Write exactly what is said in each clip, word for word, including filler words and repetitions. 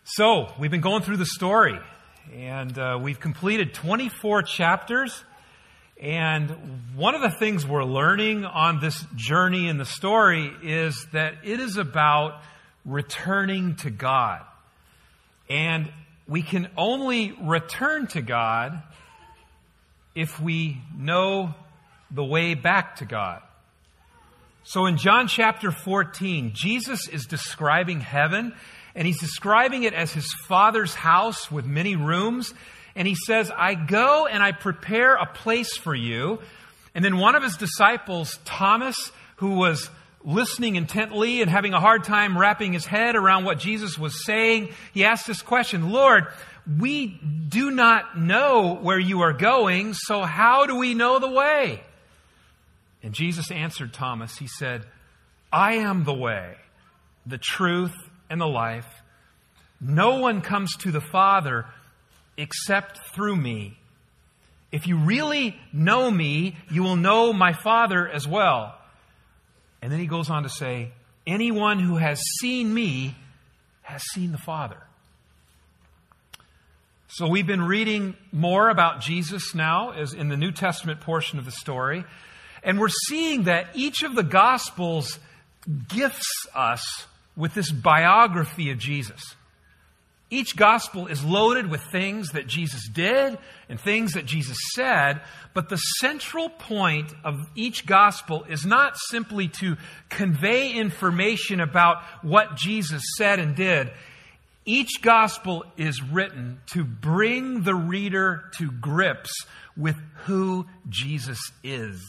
So, we've been going through the story, and uh, we've completed twenty-four chapters, and one of the things we're learning on this journey in the story is that it is about returning to God. And we can only return to God if we know the way back to God. So in John chapter fourteen, Jesus is describing heaven, and he's describing it as his Father's house with many rooms. And he says, I go and I prepare a place for you. And then one of his disciples, Thomas, who was listening intently and having a hard time wrapping his head around what Jesus was saying, he asked this question, Lord, we do not know where you are going, so how do we know the way? And Jesus answered Thomas, he said, I am the way, the truth, and the life. No one comes to the Father except through me. If you really know me, you will know my Father as well. And then he goes on to say, anyone who has seen me has seen the Father. So we've been reading more about Jesus now as in the New Testament portion of the story. And we're seeing that each of the Gospels gifts us with this biography of Jesus. Each gospel is loaded with things that Jesus did and things that Jesus said, but the central point of each gospel is not simply to convey information about what Jesus said and did. Each gospel is written to bring the reader to grips with who Jesus is.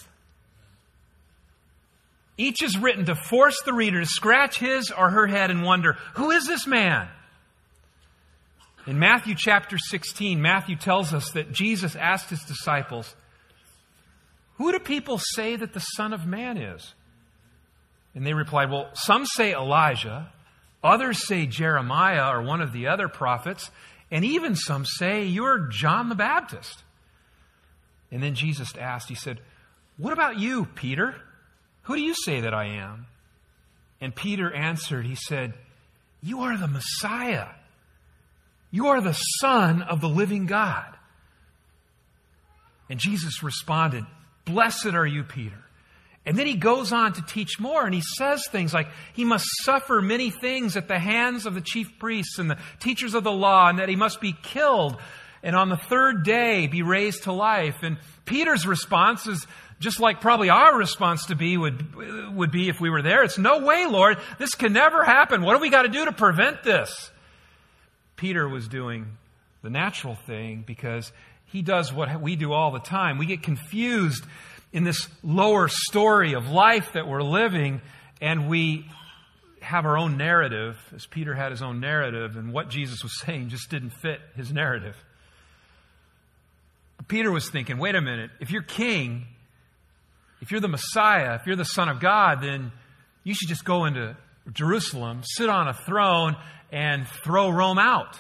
Each is written to force the reader to scratch his or her head and wonder, who is this man? In Matthew chapter sixteen, Matthew tells us that Jesus asked his disciples, who do people say that the Son of Man is? And they replied, well, some say Elijah, others say Jeremiah or one of the other prophets, and even some say you're John the Baptist. And then Jesus asked, he said, what about you, Peter? Who do you say that I am? And Peter answered, he said, you are the Messiah. You are the Son of the living God. And Jesus responded, blessed are you, Peter. And then he goes on to teach more, and he says things like he must suffer many things at the hands of the chief priests and the teachers of the law, and that he must be killed and on the third day be raised to life. And Peter's response is just like probably our response to be would, would be if we were there. It's no way, Lord. This can never happen. What do we got to do to prevent this? Peter was doing the natural thing because he does what we do all the time. We get confused in this lower story of life that we're living, and we have our own narrative, as Peter had his own narrative, and what Jesus was saying just didn't fit his narrative. But Peter was thinking, wait a minute, if you're king, if you're the Messiah, if you're the Son of God, then you should just go into Jerusalem, sit on a throne, and throw Rome out.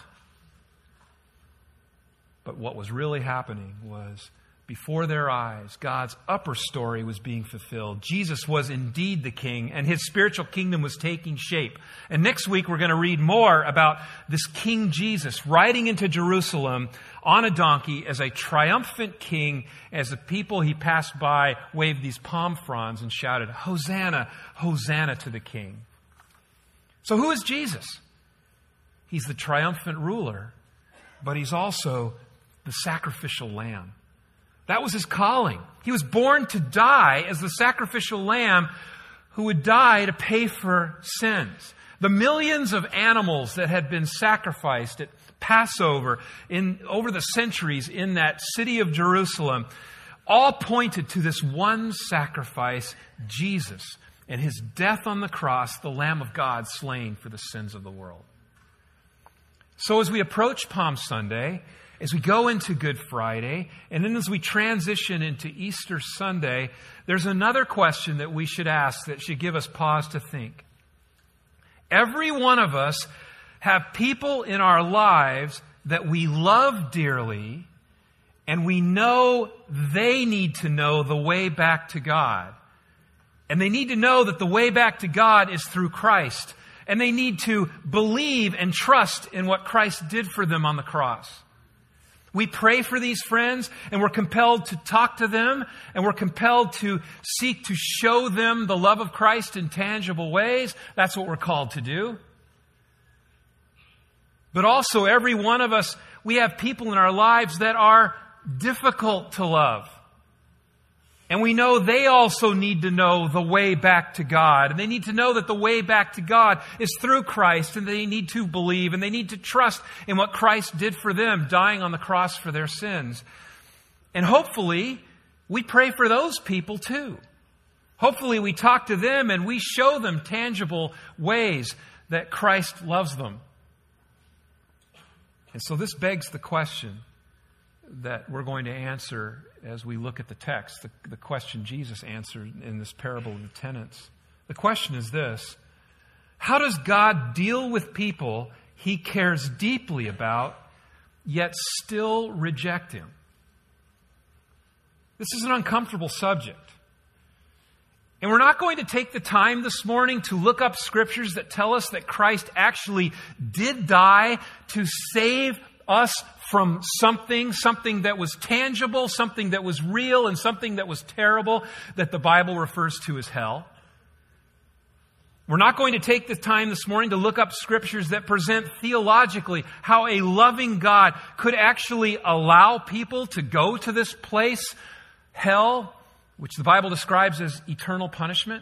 But what was really happening was, before their eyes, God's upper story was being fulfilled. Jesus was indeed the king, and his spiritual kingdom was taking shape. And next week, we're going to read more about this King Jesus riding into Jerusalem on a donkey as a triumphant king, as the people he passed by waved these palm fronds and shouted, Hosanna, Hosanna to the King. So who is Jesus? He's the triumphant ruler, but he's also the sacrificial lamb. That was his calling. He was born to die as the sacrificial lamb who would die to pay for sins. The millions of animals that had been sacrificed at Passover in over the centuries in that city of Jerusalem all pointed to this one sacrifice, Jesus, and his death on the cross, the Lamb of God slain for the sins of the world. So as we approach Palm Sunday, as we go into Good Friday, and then as we transition into Easter Sunday, there's another question that we should ask that should give us pause to think. Every one of us have people in our lives that we love dearly, and we know they need to know the way back to God. And they need to know that the way back to God is through Christ. And they need to believe and trust in what Christ did for them on the cross. We pray for these friends, and we're compelled to talk to them, and we're compelled to seek to show them the love of Christ in tangible ways. That's what we're called to do. But also, every one of us, we have people in our lives that are difficult to love. And we know they also need to know the way back to God. And they need to know that the way back to God is through Christ. And they need to believe and they need to trust in what Christ did for them, dying on the cross for their sins. And hopefully, we pray for those people too. Hopefully, we talk to them and we show them tangible ways that Christ loves them. And so this begs the question that we're going to answer as we look at the text, the, the question Jesus answered in this parable of the tenants. The question is this: how does God deal with people He cares deeply about, yet still reject Him? This is an uncomfortable subject. And we're not going to take the time this morning to look up scriptures that tell us that Christ actually did die to save us from something, something that was tangible, something that was real, and something that was terrible that the Bible refers to as hell. We're not going to take the time this morning to look up scriptures that present theologically how a loving God could actually allow people to go to this place, hell, which the Bible describes as eternal punishment.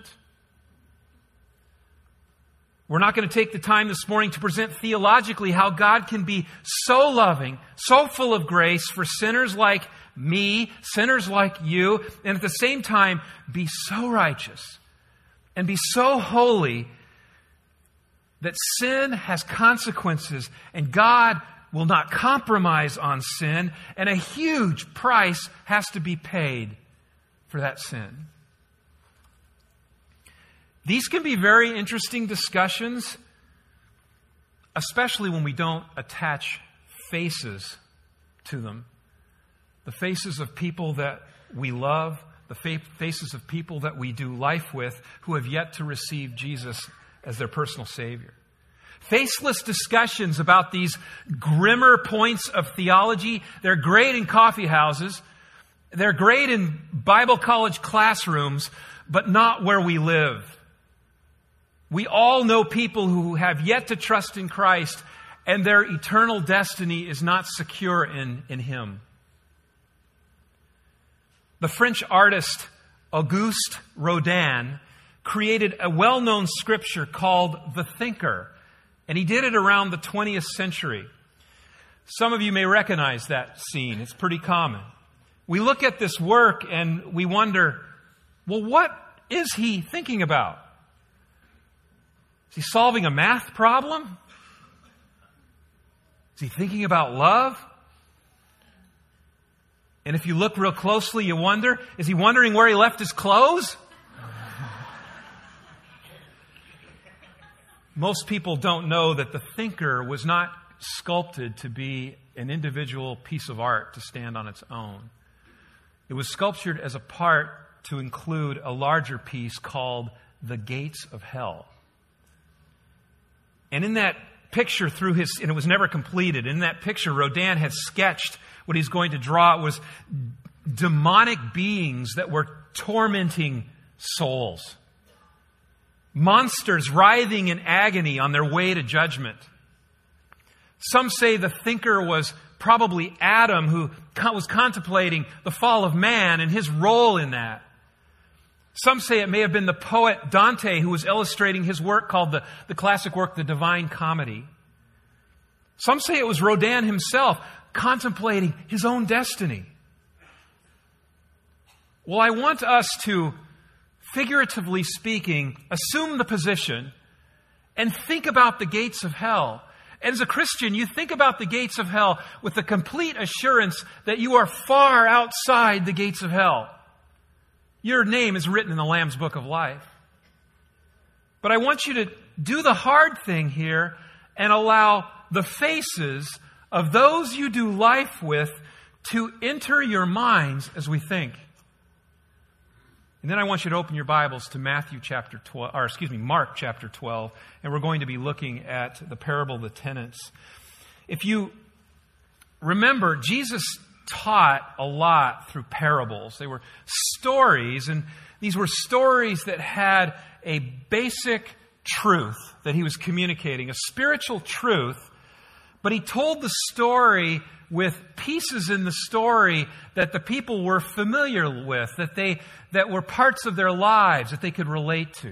We're not going to take the time this morning to present theologically how God can be so loving, so full of grace for sinners like me, sinners like you, and at the same time be so righteous and be so holy that sin has consequences and God will not compromise on sin, and a huge price has to be paid for that sin. These can be very interesting discussions, especially when we don't attach faces to them. The faces of people that we love, the fa- faces of people that we do life with who have yet to receive Jesus as their personal Savior. Faceless discussions about these grimmer points of theology, they're great in coffee houses, they're great in Bible college classrooms, but not where we live. We all know people who have yet to trust in Christ, and their eternal destiny is not secure in, in Him. The French artist Auguste Rodin created a well-known scripture called The Thinker, and he did it around the twentieth century. Some of you may recognize that scene. It's pretty common. We look at this work and we wonder, well, what is he thinking about? Is he solving a math problem? Is he thinking about love? And if you look real closely, you wonder, is he wondering where he left his clothes? Most people don't know that the thinker was not sculpted to be an individual piece of art to stand on its own. It was sculptured as a part to include a larger piece called The Gates of Hell. And in that picture through his, and it was never completed, in that picture Rodin had sketched what he's going to draw. It was demonic beings that were tormenting souls. Monsters writhing in agony on their way to judgment. Some say the thinker was probably Adam, who was contemplating the fall of man and his role in that. Some say it may have been the poet Dante who was illustrating his work called the, the classic work, The Divine Comedy. Some say it was Rodin himself contemplating his own destiny. Well, I want us to, figuratively speaking, assume the position and think about the gates of hell. As a Christian, you think about the gates of hell with the complete assurance that you are far outside the gates of hell. Your name is written in the Lamb's Book of Life. But I want you to do the hard thing here and allow the faces of those you do life with to enter your minds as we think. And then I want you to open your Bibles to Matthew chapter twelve, or excuse me, Mark chapter twelve, and we're going to be looking at the parable of the tenants. If you remember, Jesus taught a lot through parables. They were stories, and these were stories that had a basic truth that he was communicating, a spiritual truth, but he told the story with pieces in the story that the people were familiar with, that they that were parts of their lives that they could relate to.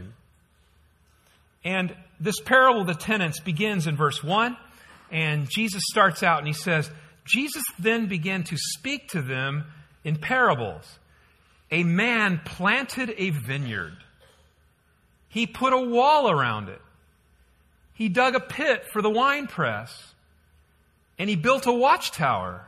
And this parable of the tenants begins in verse one, and Jesus starts out and he says, Jesus then began to speak to them in parables. A man planted a vineyard. He put a wall around it. He dug a pit for the winepress. And he built a watchtower.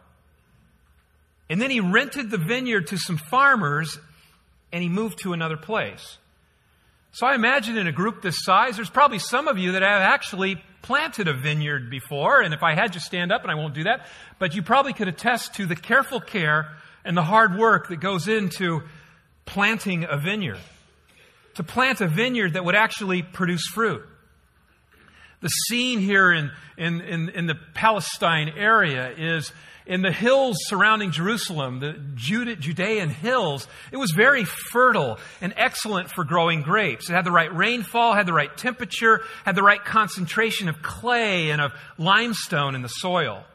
And then he rented the vineyard to some farmers, and he moved to another place. So I imagine in a group this size, there's probably some of you that have actually planted a vineyard before. And if I had you stand up, and I won't do that, but you probably could attest to the careful care and the hard work that goes into planting a vineyard. To plant a vineyard that would actually produce fruit. The scene here in, in, in, in the Palestine area is in the hills surrounding Jerusalem, the Judean hills. It was very fertile and excellent for growing grapes. It had the right rainfall, had the right temperature, had the right concentration of clay and of limestone in the soil.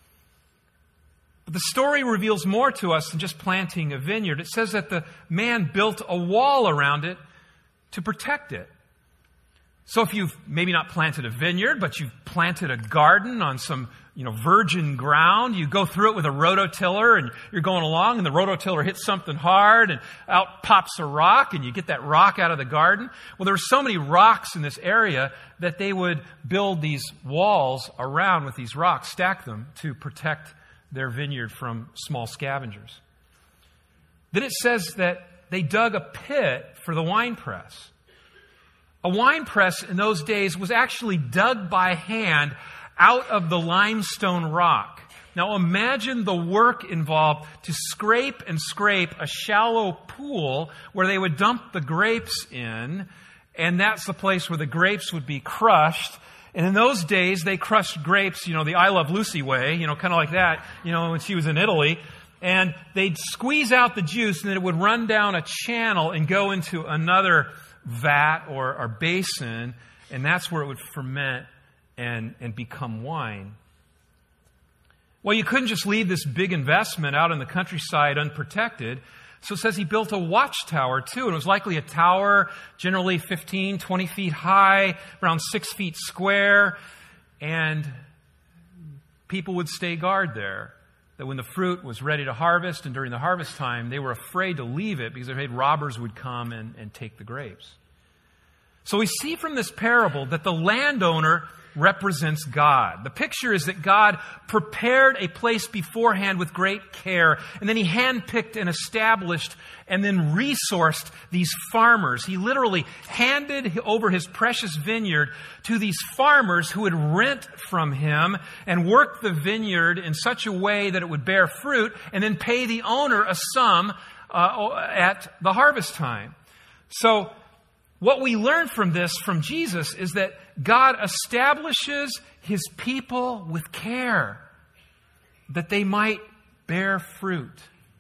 But the story reveals more to us than just planting a vineyard. It says that the man built a wall around it to protect it. So if you've maybe not planted a vineyard, but you've planted a garden on some, you know, virgin ground, you go through it with a rototiller and you're going along and the rototiller hits something hard and out pops a rock and you get that rock out of the garden. Well, there were so many rocks in this area that they would build these walls around with these rocks, stack them to protect their vineyard from small scavengers. Then it says that they dug a pit for the winepress. A wine press in those days was actually dug by hand out of the limestone rock. Now imagine the work involved to scrape and scrape a shallow pool where they would dump the grapes in, and that's the place where the grapes would be crushed. And in those days, they crushed grapes, you know, the I Love Lucy way, you know, kind of like that, you know, when she was in Italy. And they'd squeeze out the juice, and then it would run down a channel and go into another vat or, or basin, and that's where it would ferment and, and become wine. Well, you couldn't just leave this big investment out in the countryside unprotected. So it says he built a watchtower too, and it was likely a tower, generally fifteen, twenty feet high, around six feet square, and people would stay guard there. That when the fruit was ready to harvest and during the harvest time, they were afraid to leave it because they're afraid robbers would come and, and take the grapes. So we see from this parable that the landowner represents God. The picture is that God prepared a place beforehand with great care, and then he handpicked and established and then resourced these farmers. He literally handed over his precious vineyard to these farmers who would rent from him and work the vineyard in such a way that it would bear fruit and then pay the owner a sum uh, at the harvest time. So what we learn from this, from Jesus, is that God establishes his people with care, that they might bear fruit.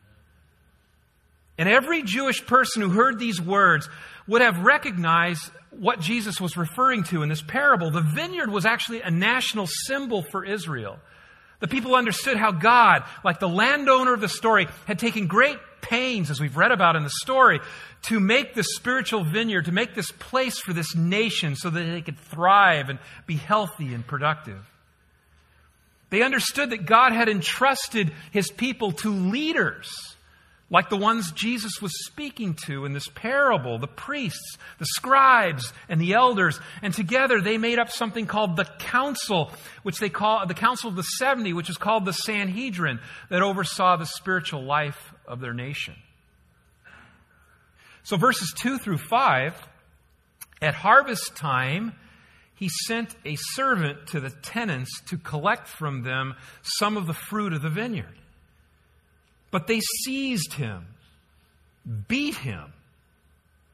And every Jewish person who heard these words would have recognized what Jesus was referring to in this parable. The vineyard was actually a national symbol for Israel. The people understood how God, like the landowner of the story, had taken great pains, as we've read about in the story, to make this spiritual vineyard, to make this place for this nation so that they could thrive and be healthy and productive. They understood that God had entrusted his people to leaders, like the ones Jesus was speaking to in this parable, the priests, the scribes, and the elders. And together they made up something called the council, which they call the Council of the seventy, which is called the Sanhedrin, that oversaw the spiritual life of their nation. So verses two through five, at harvest time, he sent a servant to the tenants to collect from them some of the fruit of the vineyard. But they seized him, beat him,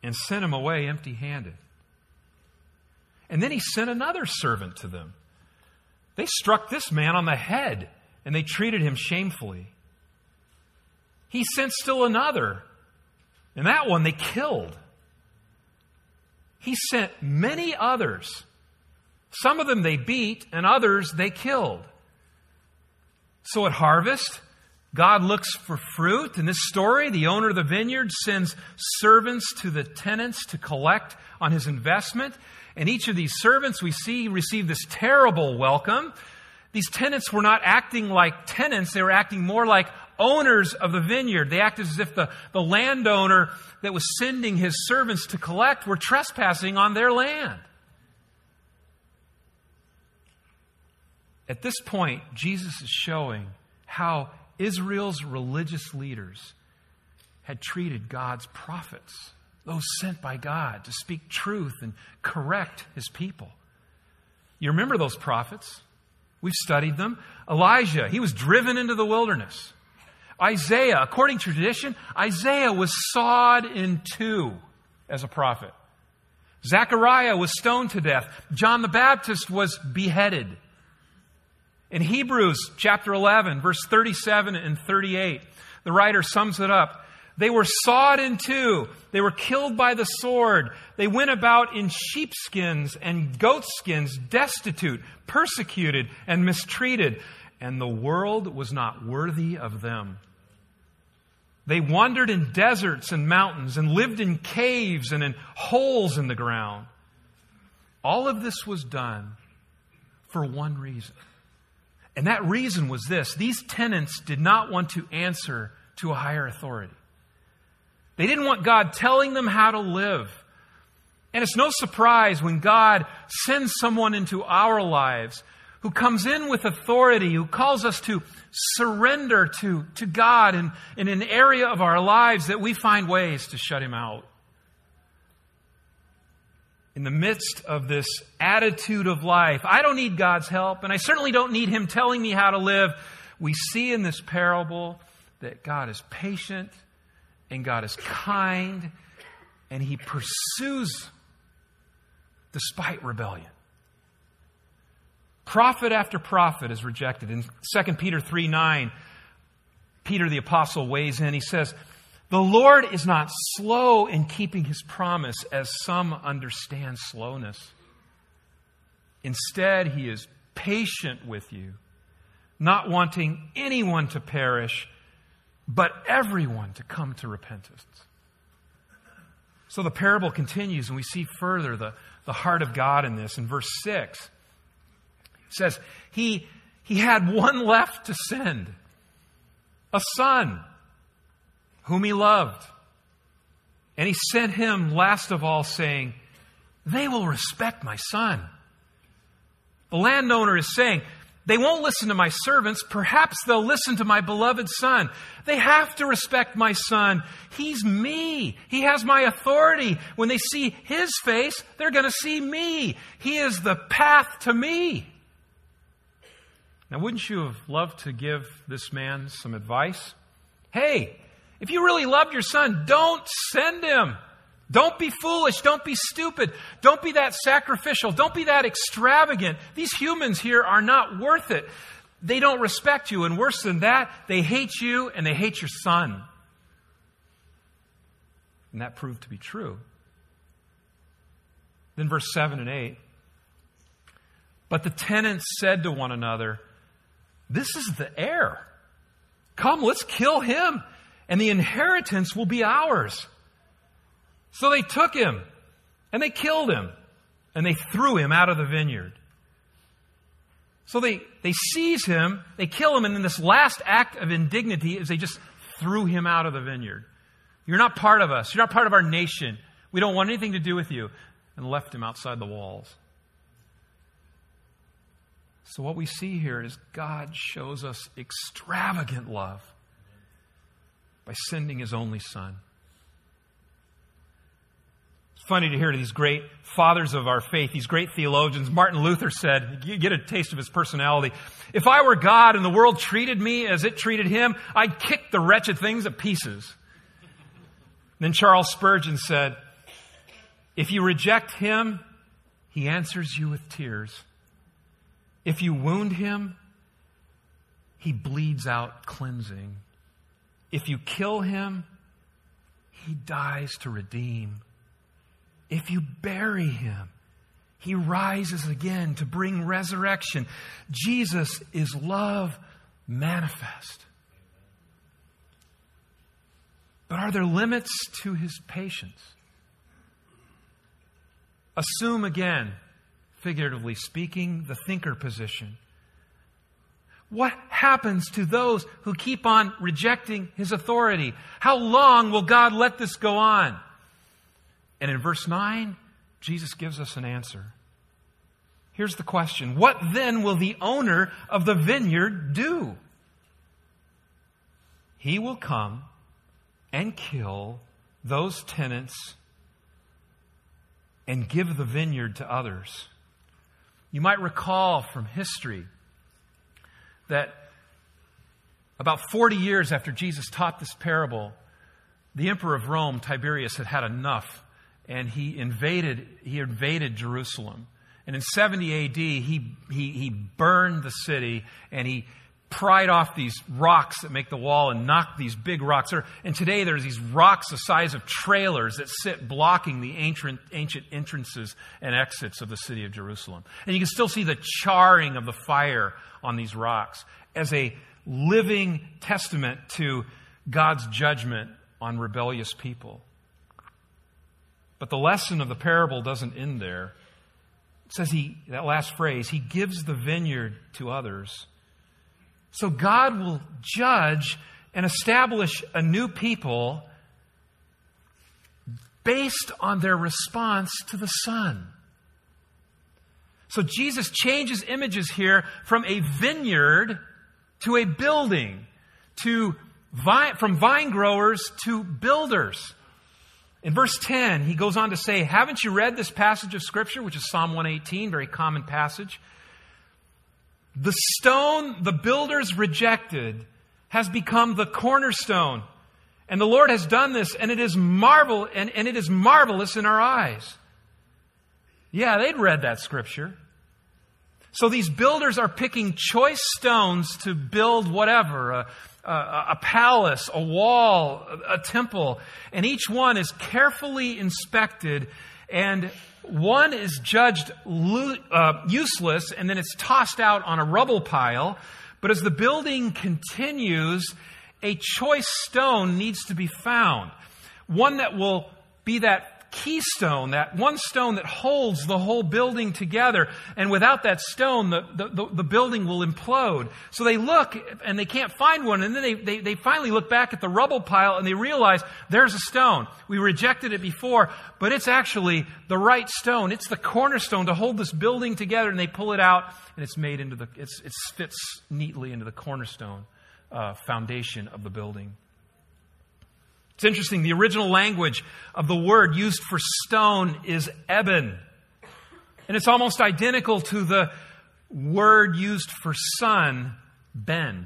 and sent him away empty-handed. And then he sent another servant to them. They struck this man on the head, and they treated him shamefully. He sent still another, and that one they killed. He sent many others. Some of them they beat, and others they killed. So at harvest, God looks for fruit. In this story, the owner of the vineyard sends servants to the tenants to collect on his investment. And each of these servants we see receive this terrible welcome. These tenants were not acting like tenants. They were acting more like owners of the vineyard. They acted as if the, the landowner that was sending his servants to collect were trespassing on their land. At this point, Jesus is showing how Israel's religious leaders had treated God's prophets, those sent by God to speak truth and correct His people. You remember those prophets? We've studied them. Elijah, he was driven into the wilderness. Isaiah, according to tradition, Isaiah was sawed in two as a prophet. Zechariah was stoned to death. John the Baptist was beheaded. In Hebrews chapter eleven, verse thirty-seven and thirty-eight, the writer sums it up. They were sawed in two. They were killed by the sword. They went about in sheepskins and goatskins, destitute, persecuted, and mistreated. And the world was not worthy of them. They wandered in deserts and mountains and lived in caves and in holes in the ground. All of this was done for one reason. And that reason was this. These tenants did not want to answer to a higher authority. They didn't want God telling them how to live. And it's no surprise when God sends someone into our lives who comes in with authority, who calls us to surrender to, to God in, in an area of our lives that we find ways to shut Him out. In the midst of this attitude of life, I don't need God's help, and I certainly don't need Him telling me how to live. We see in this parable that God is patient and God is kind, and He pursues despite rebellion. Prophet after prophet is rejected. In Second Peter three nine, Peter the apostle weighs in. He says, "The Lord is not slow in keeping His promise, as some understand slowness. Instead, He is patient with you, not wanting anyone to perish, but everyone to come to repentance." So the parable continues, and we see further the, the heart of God in this. In verse six, it says, he, he had one left to send, a son whom He loved. And He sent him last of all, saying, "They will respect my son." The landowner is saying, they won't listen to my servants. Perhaps they'll listen to my beloved son. They have to respect my son. He's me. He has my authority. When they see His face, they're going to see me. He is the path to me. Now, wouldn't you have loved to give this man some advice? Hey, if you really love your son, don't send him. Don't be foolish. Don't be stupid. Don't be that sacrificial. Don't be that extravagant. These humans here are not worth it. They don't respect you. And worse than that, they hate you and they hate your son. And that proved to be true. Then verse seven and eight. But the tenants said to one another, "This is the heir. Come, let's kill him, and the inheritance will be ours." So they took him, and they killed him, and they threw him out of the vineyard. So they, they seize him, they kill him, and then this last act of indignity is they just threw him out of the vineyard. "You're not part of us. You're not part of our nation. We don't want anything to do with you," and left him outside the walls. So what we see here is God shows us extravagant love by sending His only Son. It's funny to hear these great fathers of our faith, these great theologians. Martin Luther said, you get a taste of his personality, "If I were God and the world treated me as it treated Him, I'd kick the wretched things to pieces." Then Charles Spurgeon said, If you reject Him, He answers you with tears. If you wound Him, He bleeds out cleansing. If you kill Him, He dies to redeem. If you bury Him, He rises again to bring resurrection. Jesus is love manifest. But are there limits to His patience? Assume again, figuratively speaking, the thinker position. What happens to those who keep on rejecting His authority? How long will God let this go on? And in verse nine, Jesus gives us an answer. Here's the question. What then will the owner of the vineyard do? He will come and kill those tenants and give the vineyard to others. You might recall from history that about forty years after Jesus taught this parable, the emperor of Rome, Tiberius, had had enough, and he invaded, he invaded Jerusalem. And in seventy A D, he, he, he burned the city, and he pried off these rocks that make the wall and knocked these big rocks. And today there's these rocks the size of trailers that sit blocking the ancient, ancient entrances and exits of the city of Jerusalem. And you can still see the charring of the fire on these rocks as a living testament to God's judgment on rebellious people. But the lesson of the parable doesn't end there. It says he, that last phrase, He gives the vineyard to others. So God will judge and establish a new people based on their response to the Son. So Jesus changes images here from a vineyard to a building, to vine, from vine growers to builders. In verse ten, He goes on to say, haven't you read this passage of Scripture, which is Psalm one eighteen, very common passage? The stone the builders rejected has become the cornerstone. And the Lord has done this, and it is marvel and, and it is marvelous in our eyes. Yeah, they'd read that Scripture. So these builders are picking choice stones to build whatever, a, a, a palace, a wall, a, a temple. And each one is carefully inspected, and one is judged lo- uh, useless, and then it's tossed out on a rubble pile. But as the building continues, a choice stone needs to be found. One that will be that keystone, that one stone that holds the whole building together. And without that stone, the, the, the building will implode. So they look and they can't find one. And then they, they, they finally look back at the rubble pile and they realize there's a stone. We rejected it before, but it's actually the right stone. It's the cornerstone to hold this building together. And they pull it out and it's made into the, it's, it fits neatly into the cornerstone uh, foundation of the building. It's interesting, the original language of the word used for stone is eben. And it's almost identical to the word used for son, ben.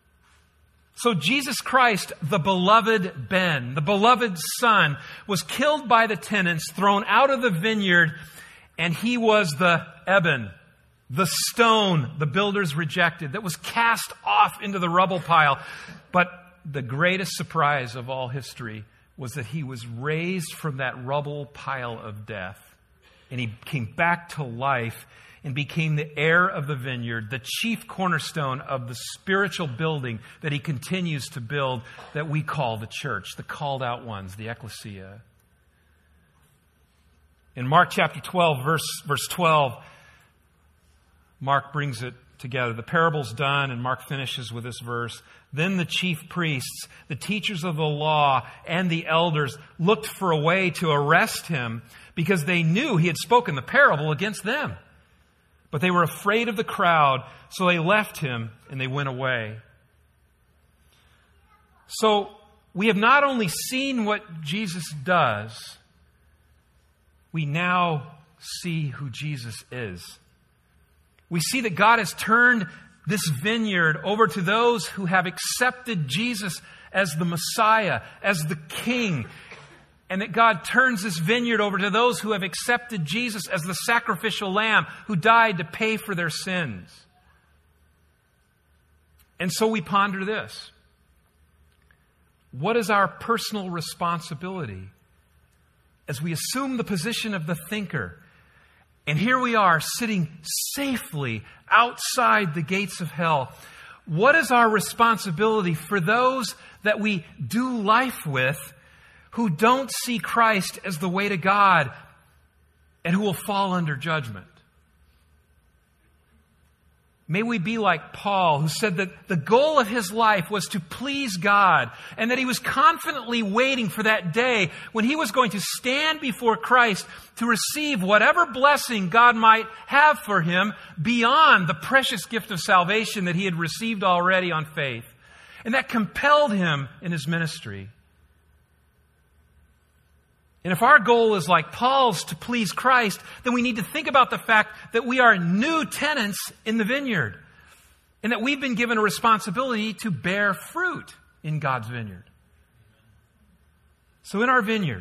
So Jesus Christ, the beloved Ben, the beloved Son, was killed by the tenants, thrown out of the vineyard, and He was the eben, the stone the builders rejected, that was cast off into the rubble pile. But the greatest surprise of all history was that He was raised from that rubble pile of death. And He came back to life and became the heir of the vineyard, the chief cornerstone of the spiritual building that He continues to build that we call the church, the called out ones, the ecclesia. In Mark chapter twelve, verse, verse twelve, Mark brings it together. The parable's done, and Mark finishes with this verse. Then the chief priests, the teachers of the law, and the elders looked for a way to arrest Him because they knew He had spoken the parable against them. But they were afraid of the crowd, so they left Him and they went away. So we have not only seen what Jesus does, we now see who Jesus is. We see that God has turned this vineyard over to those who have accepted Jesus as the Messiah, as the King. and that God turns this vineyard over to those who have accepted Jesus as the sacrificial lamb who died to pay for their sins. And so we ponder this. What is our personal responsibility as we assume the position of the thinker? And here we are sitting safely outside the gates of hell. What is our responsibility for those that we do life with who don't see Christ as the way to God and who will fall under judgment? May we be like Paul, who said that the goal of his life was to please God, and that he was confidently waiting for that day when he was going to stand before Christ to receive whatever blessing God might have for him beyond the precious gift of salvation that he had received already on faith. And that compelled him in his ministry. And if our goal is like Paul's to please Christ, then we need to think about the fact that we are new tenants in the vineyard and that we've been given a responsibility to bear fruit in God's vineyard. So in our vineyard,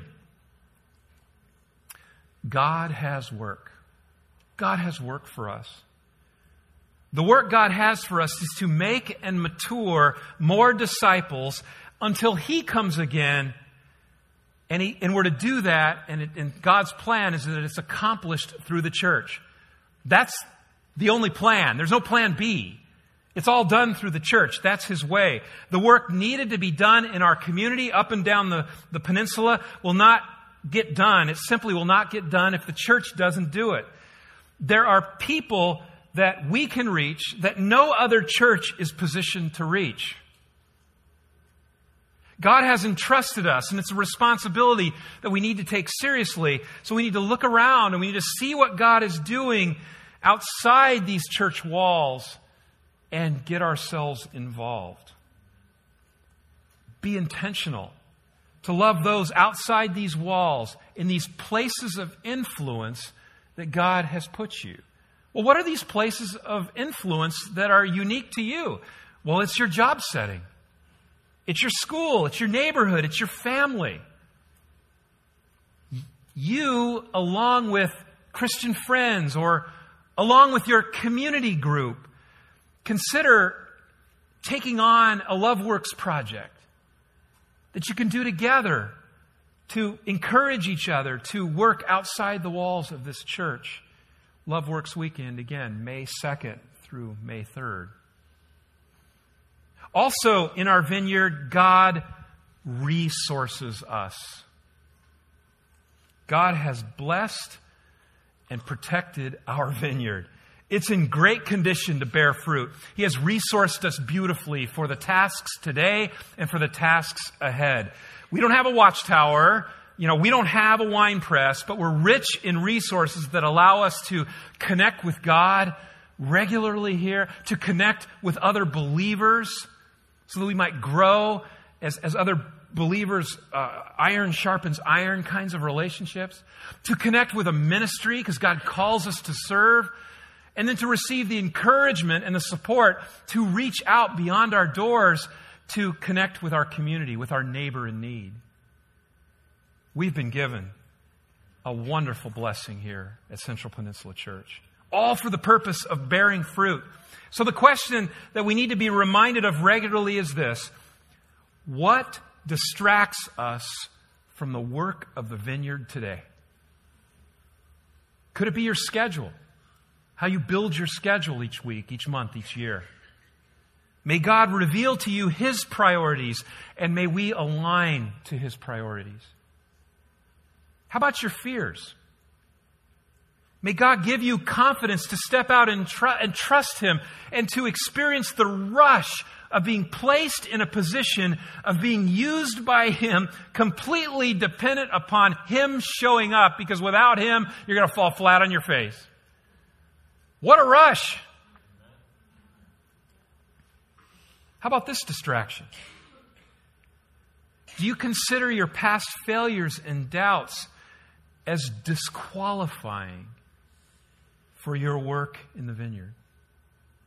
God has work. God has work for us. The work God has for us is to make and mature more disciples until He comes again. And, he, and we're to do that, and, it, and God's plan is that it's accomplished through the church. That's the only plan. There's no plan B. It's all done through the church. That's His way. The work needed to be done in our community up and down the, the peninsula will not get done. It simply will not get done if the church doesn't do it. There are people that we can reach that no other church is positioned to reach. God has entrusted us, and it's a responsibility that we need to take seriously. So we need to look around and we need to see what God is doing outside these church walls and get ourselves involved. Be intentional to love those outside these walls in these places of influence that God has put you. Well, what are these places of influence that are unique to you? Well, it's your job setting. It's your school, it's your neighborhood, it's your family. You, along with Christian friends or along with your community group, consider taking on a LoveWorks project that you can do together to encourage each other to work outside the walls of this church. LoveWorks Weekend, again, May second through May third. Also, in our vineyard, God resources us. God has blessed and protected our vineyard. It's in great condition to bear fruit. He has resourced us beautifully for the tasks today and for the tasks ahead. We don't have a watchtower. You know, we don't have a wine press, but we're rich in resources that allow us to connect with God regularly here, to connect with other believers, so that we might grow as, as other believers, uh, iron sharpens iron kinds of relationships. To connect with a ministry, because God calls us to serve. And then to receive the encouragement and the support to reach out beyond our doors to connect with our community, with our neighbor in need. We've been given a wonderful blessing here at Central Peninsula Church. All for the purpose of bearing fruit. So the question that we need to be reminded of regularly is this: what distracts us from the work of the vineyard today? Could it be your schedule? How you build your schedule each week, each month, each year? May God reveal to you His priorities, and may we align to His priorities. How about your fears? May God give you confidence to step out and, tr- and trust Him and to experience the rush of being placed in a position of being used by Him, completely dependent upon Him showing up, because without Him, you're going to fall flat on your face. What a rush! How about this distraction? Do you consider your past failures and doubts as disqualifying for your work in the vineyard?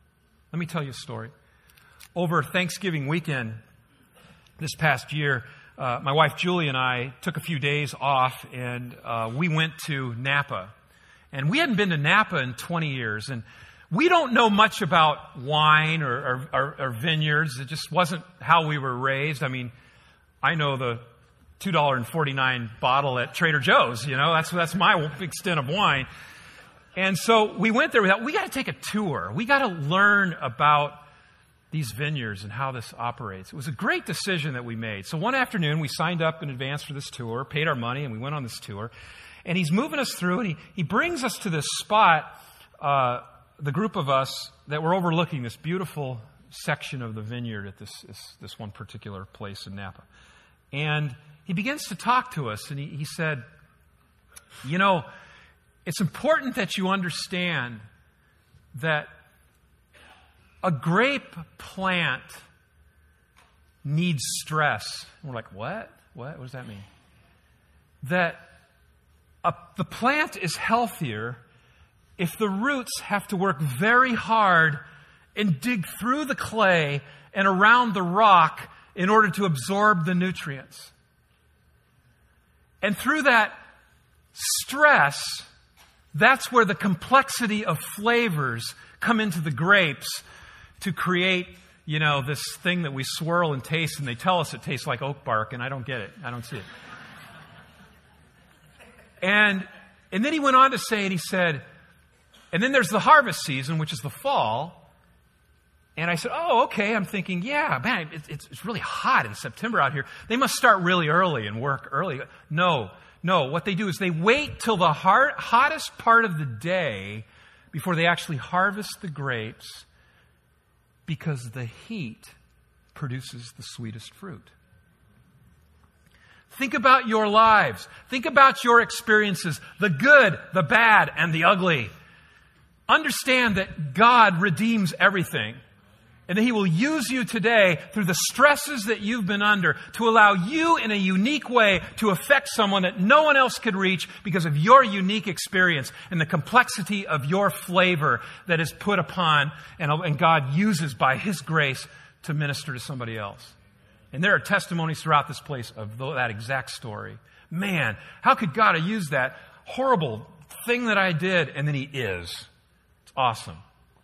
Let me tell you a story. Over Thanksgiving weekend this past year, uh, my wife Julie and I took a few days off, and uh, we went to Napa. And we hadn't been to Napa in twenty years, and we don't know much about wine or, or, or, or vineyards. It just wasn't how we were raised. I mean, I know the two dollars and forty-nine cents bottle at Trader Joe's, you know, that's, that's my extent of wine. And so we went there. We thought, we got to take a tour. We got to learn about these vineyards and how this operates. It was a great decision that we made. So one afternoon, we signed up in advance for this tour, paid our money, and we went on this tour. And he's moving us through, and he, he brings us to this spot, uh, the group of us that were overlooking this beautiful section of the vineyard at this, this, this one particular place in Napa. And he begins to talk to us, and he, he said, you know, it's important that you understand that a grape plant needs stress. And we're like, what? What? What does that mean? That a, the plant is healthier if the roots have to work very hard and dig through the clay and around the rock in order to absorb the nutrients. And through that stress, that's where the complexity of flavors come into the grapes to create, you know, this thing that we swirl and taste, and they tell us it tastes like oak bark, and I don't get it. I don't see it. And, and then he went on to say, and he said, and then there's the harvest season, which is the fall. And I said, oh, okay. I'm thinking, yeah, man, it, it's, it's really hot in September out here. They must start really early and work early. No, no. What they do is they wait till the hard, hottest part of the day before they actually harvest the grapes, because the heat produces the sweetest fruit. Think about your lives. Think about your experiences, the good, the bad, and the ugly. Understand that God redeems everything, and that He will use you today through the stresses that you've been under to allow you in a unique way to affect someone that no one else could reach because of your unique experience and the complexity of your flavor that is put upon and, and God uses by His grace to minister to somebody else. And there are testimonies throughout this place of that exact story. Man, how could God have used that horrible thing that I did? And then He is. It's awesome.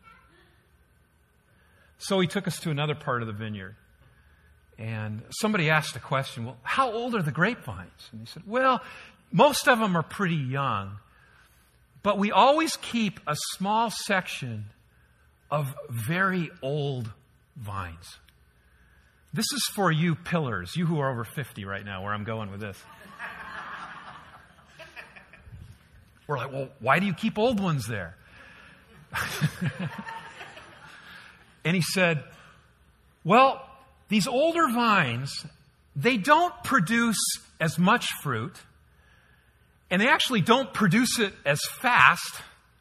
So he took us to another part of the vineyard. And somebody asked a question, well, how old are the grapevines? And he said, well, most of them are pretty young. But we always keep a small section of very old vines. This is for you pillars, you who are over fifty right now, where I'm going with this. We're like, well, why do you keep old ones there? And he said, well, these older vines, they don't produce as much fruit, and they actually don't produce it as fast.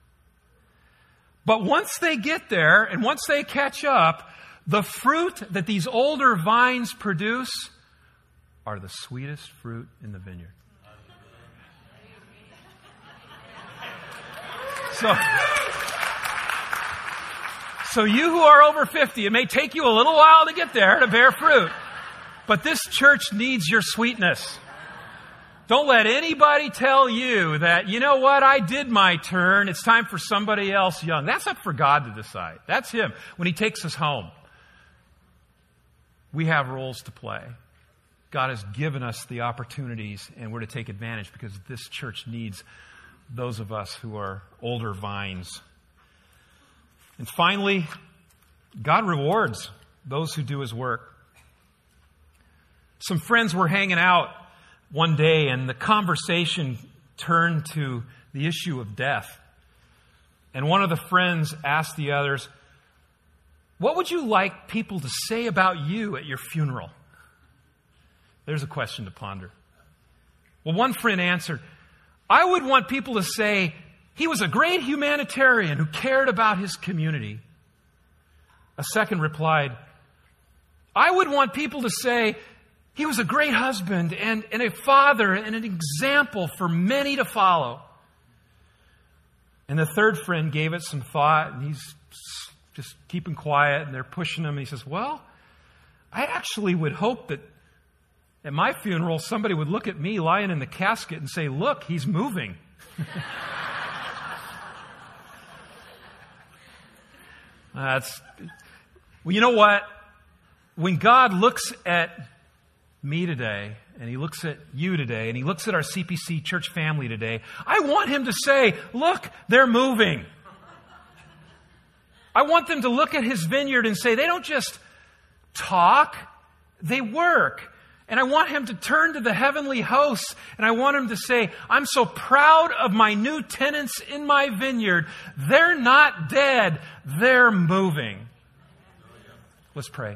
But once they get there, and once they catch up, the fruit that these older vines produce are the sweetest fruit in the vineyard. So... So you who are over fifty, it may take you a little while to get there to bear fruit. But this church needs your sweetness. Don't let anybody tell you that, you know what, I did my turn. It's time for somebody else young. That's up for God to decide. That's Him. When He takes us home, we have roles to play. God has given us the opportunities, and we're to take advantage because this church needs those of us who are older vines. And finally, God rewards those who do His work. Some friends were hanging out one day, and the conversation turned to the issue of death. And one of the friends asked the others, what would you like people to say about you at your funeral? There's a question to ponder. Well, one friend answered, I would want people to say, he was a great humanitarian who cared about his community. A second replied, I would want people to say he was a great husband and, and a father and an example for many to follow. And the third friend gave it some thought, and he's just keeping quiet, and they're pushing him. And he says, well, I actually would hope that At my funeral, somebody would look at me lying in the casket and say, look, he's moving. That's, well, you know what? When God looks at me today, and He looks at you today, and He looks at our C P C church family today, I want Him to say, look, they're moving. I want them to look at His vineyard and say, they don't just talk, they work. And I want Him to turn to the heavenly hosts, and I want Him to say, I'm so proud of my new tenants in my vineyard. They're not dead, they're moving. Let's pray.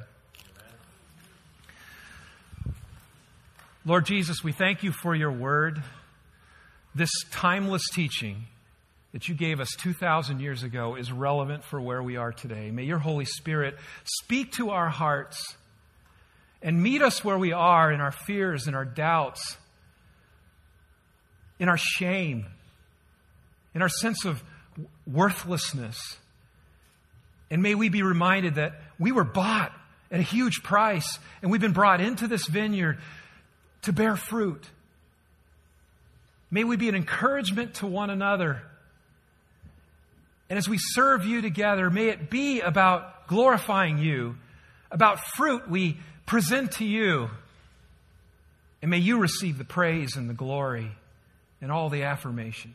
Lord Jesus, we thank You for Your word, this timeless teaching that You gave us two thousand years ago is relevant for where we are today. May Your Holy Spirit speak to our hearts and meet us where we are in our fears and our doubts, in our shame, in our sense of worthlessness. And may we be reminded that we were bought at a huge price, and we've been brought into this vineyard to bear fruit. May we be an encouragement to one another. And as we serve You together, may it be about glorifying You, about fruit we present to You. And may You receive the praise and the glory and all the affirmation.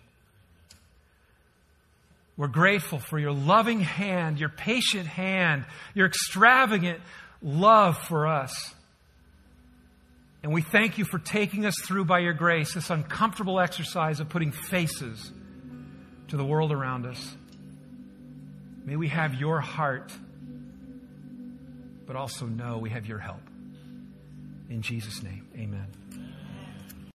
We're grateful for Your loving hand, Your patient hand, Your extravagant love for us. And we thank You for taking us through by Your grace this uncomfortable exercise of putting faces to the world around us. May we have Your heart, but also know we have Your help. In Jesus' name, amen.